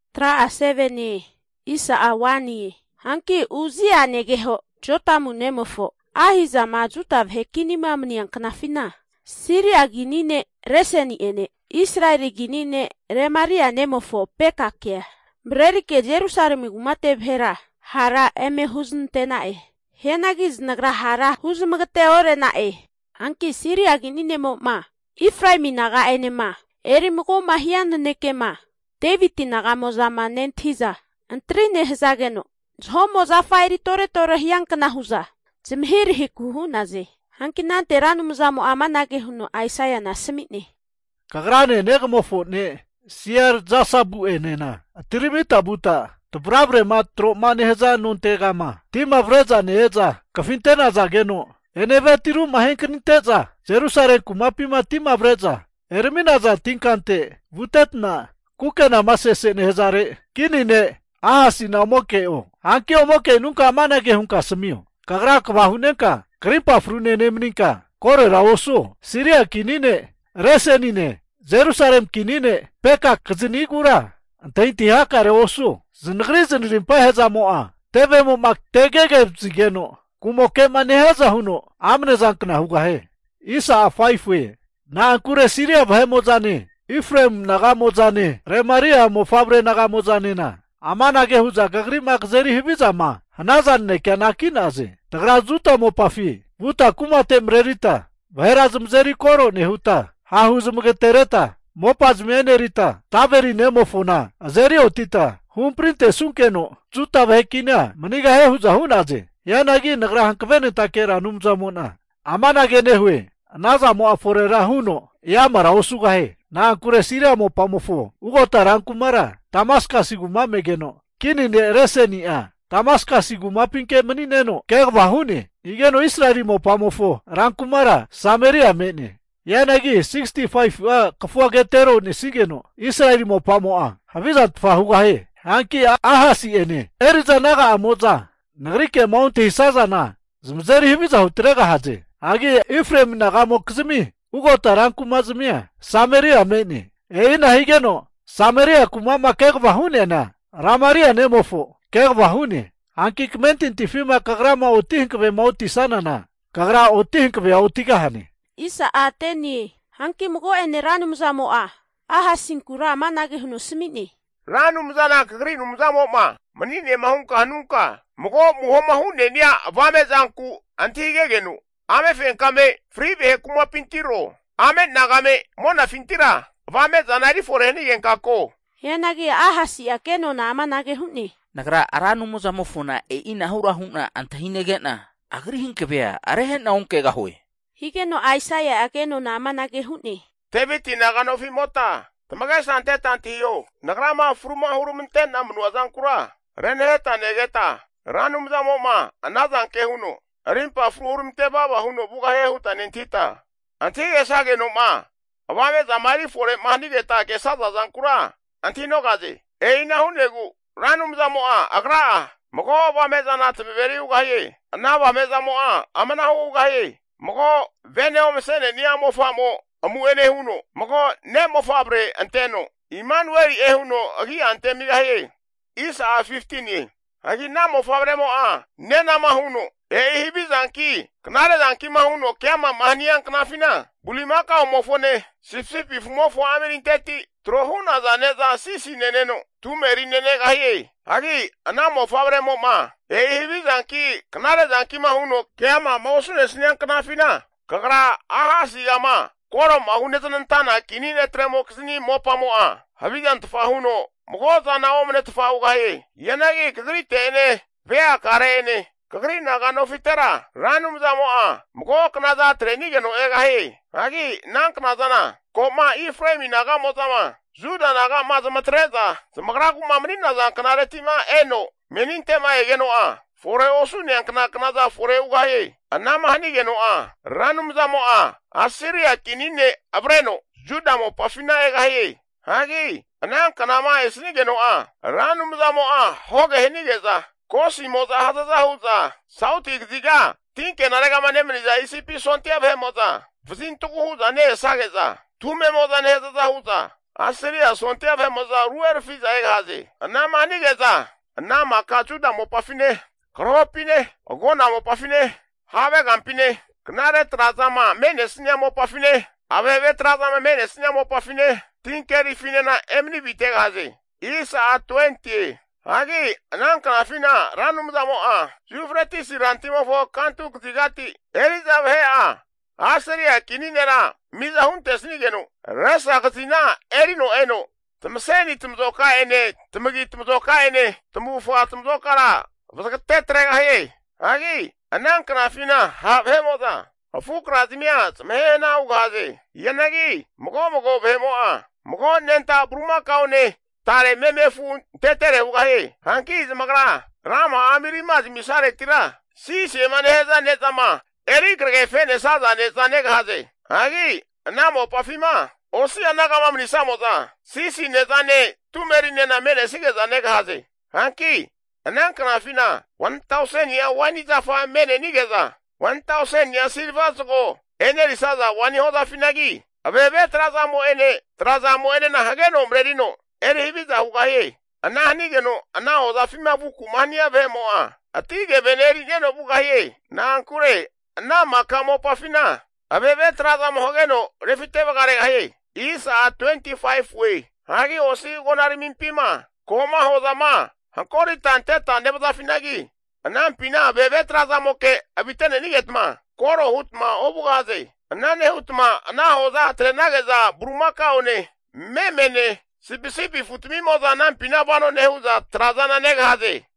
Tra aseveni isa awani hanki uzia negeho jotamu nemofo ahiza majuta vhekini mamni anknafina Siria ginine reseni ene Israeli ginine remaria nemofo pekake Brerike Jerusalem gumate bhera hara eme huzuntenae Henagiz nagra hara huzumagteore nae Anki Siria ginine ma Ifraimi naga enema Erimgo mahian nekema David naga mozama nentiza Antrine hezageno Zhomo zafairi tore hiankana huza Zimhiri hikuhunaze Hanki nante ranu mzamo amanage huno Aisaya na semitne Kagrane negmofo ne Sier zasabu enena Tirimita buta Tubrabre matro maneheza nuntegama Tima vreza neeza Kafintena zageno Eneve tiru mahenkiniteza Jerusalem kumapima tima vreza Ermina za tinkante Vutetna Kukena masese nehezare Kinine Ahasi na omokeo Hanki omoke nunca amanage hunka semio Kagra kvahunenka Kripa frune nemninka Kore raoso Siria kinine Resenine Jerusalem kinine Peka kzinigura Antahintihaka reoso Zinrimpa heza moa Teve mo mak tegege zigeno Kumoke maneheza huno Amne zankna hugahe Isa afaifwe Na ankure Siria vahe mozane Ifrem naga mozane Remaria mo fabre naga mozane na Amanage huza gagri makzeri hibiza ma Hanazan ne kya nakinaze Tagra zuta mo pafi Vuta kumate mrerita Vaheraz mzeri koro ne huta Hahuz mgetereta Mopaz menerita Taveri nemofona Azeri otita Humprinte sunkeno Zuta vahekina Maniga he huza hunaze Yanagi nagra hankvene takera numzamona Amanage nehwe Naza mo aforera huno Yamara osugahe Na ankure Siria mo pamofo Ugota rankumara Tamaska siguma megeno Kini ne reseni a Tamaska siguma pinke menineno Kegva hune Igeno Israeli mo pamofo Rankumara Samaria mene Yanagi 65 kafua getero ne sigeno Israeli mo pamoa Havizat fahugahe Hanki ahasi ene Eriza naga amoza Nagrike maunti hisaza na Zmzeri himiza hutrega haze Agi Ifrem naga mokzimi Ugota rankumazmia Samaria mene Eina higeno Samaria kumama kegva hune na Ramaria nemofo Kegva hune Hanki kmentin tifima kagrama otihinkve mauti sana na Kagra otihinkve autigahane Isa ateni hanki mgo ene ranu mzamoa Aha sinkura manage huno semitne Ranu mzana kagri numzamo ma Manine mahunka hanunka Mgo muhoma hune niya vame zanku Antigegenu Ame fenkame fribe kuma pintiro Ame nagame mona fintira Vame zanari foreni yenkako Yanagi ahasi akeno na amanage hunne Nagra aranu muzamofuna ina hura huna antahinegena Agri hinkebea arehen na unke gahoe Higeno Aisaya akeno na amanage hunne Tebiti nagano fimota Tamaga sante tantiyo Nagrama fruma hurumenten amnuazan kura Renheta negeta Ranu mzamoma anazan ke huno Rimpa frurumte baba huno buga he huta nintita Antige sage no ma Awame zamari fore mahnigeta ke saza zankura Antino gaze Eina hunegu Ranu mzamoa agra Moko wame zanat beveri ugaye Anawa mezamoa amana ugaye Moko vene omsene niya mofamo Amuene huno Moko ne mofabre anteno Immanuel huno agi antemigaye Isa 15 ye Agi na mofabre moa Nena mahuno hibi zanki Knare zanki mahuno Kiama mahniyan knafina Bulimaka omofone Sipsipi fumofo amirinteti Trohuna zaneza sisi neneno Tumeri nene gaye Agi anamo fabre mo ma hibi zanki Knare zanki mahuno Kiama mausune sinyan knafina Kagra ahasi yama Koro mahune zanantana kinine tremo kisini mopa moa Habigan tufahuno Mgoza na omne tufahu gaye Yanagi kagri ene Vea kare ene Kagri nagano fitera Ranum zamoa Mgo knaza trenigeno egahe Agi nank nazana Koma Ifremi naga mozama Juda naga mazama treza Zamagraku mamrin nazan kanaretima eno Menintema egeno a Fore osu nyankna knaza fore ugahe Anama hanigeno a Ranum zamoa Asiria kinine abreno Juda mo pafina egahe Hagi nank nama esnigeno a Ranum zamoa Hoge henigeza Kosi moza hazaza huza Sauti gziga Tinke narega manemriza isipi sontia ve moza Vzintuku huza ne sageza Tume moza ne hazaza huza Asiria sonte ave moza ruer fiza egaze. Anama nigeza. Anama kachuda mopafine. Kropine. Ogona mopafine. Have gampine. Knare trazama mene sinya mopafine. Aveve trazama mene sinya mopafine. Tinkeri fine na emni vitegaze. Isa 20. Hagi nankana fina ranum zamo a. Jufreti sirantimo fo kantu ktigati. Elizabeth a. Asiria kininera. Miza huntes nigenu. Resa katina erino eno. Tumseni tumzoka ene. Tumgi tumzoka ene. Tumufa tumzokara. Vasakate trega he. Hagi nankana fina havemoza. Afukra zimia tumhena ugaze. Yanagi mogo vemoa. Mogo nenta bruma kaune. Tare meme fu tetere ugahe. Hanki zmagra. Rama amiri maz misare tira. Si se maneza nezama. Eri krege fene saza nezane gaze. Hagi namo pafima. Osi anagama mnisamoza. Si nezane tumeri nena mene sigezane gaze. Hanki nankana fina 1000 ya wani zafa mene nigeza. 1000 ya silvazo. Ene saza wani hoda finagi. Aveve trazamo ene na hageno mrerino. Eri hibiza ugahe. Ananigeno anaoza fima vuku mania vemoa. Atige veneri neno bugahe. Na ankure na makamo pafina. Aveve trazamo hageno refite vagare gahe. Isa 25 way. Hagi osi gonari mimpima. Koma hozama. Hankori tante nebza finagi. Anampina aveve trazamo ke abitene nigetma. Koro hutma obugaze. Anane hutma anahoza trenageza brumaka one. Memene. Sipi futmi moza nampina vano nehuza trazana negaze.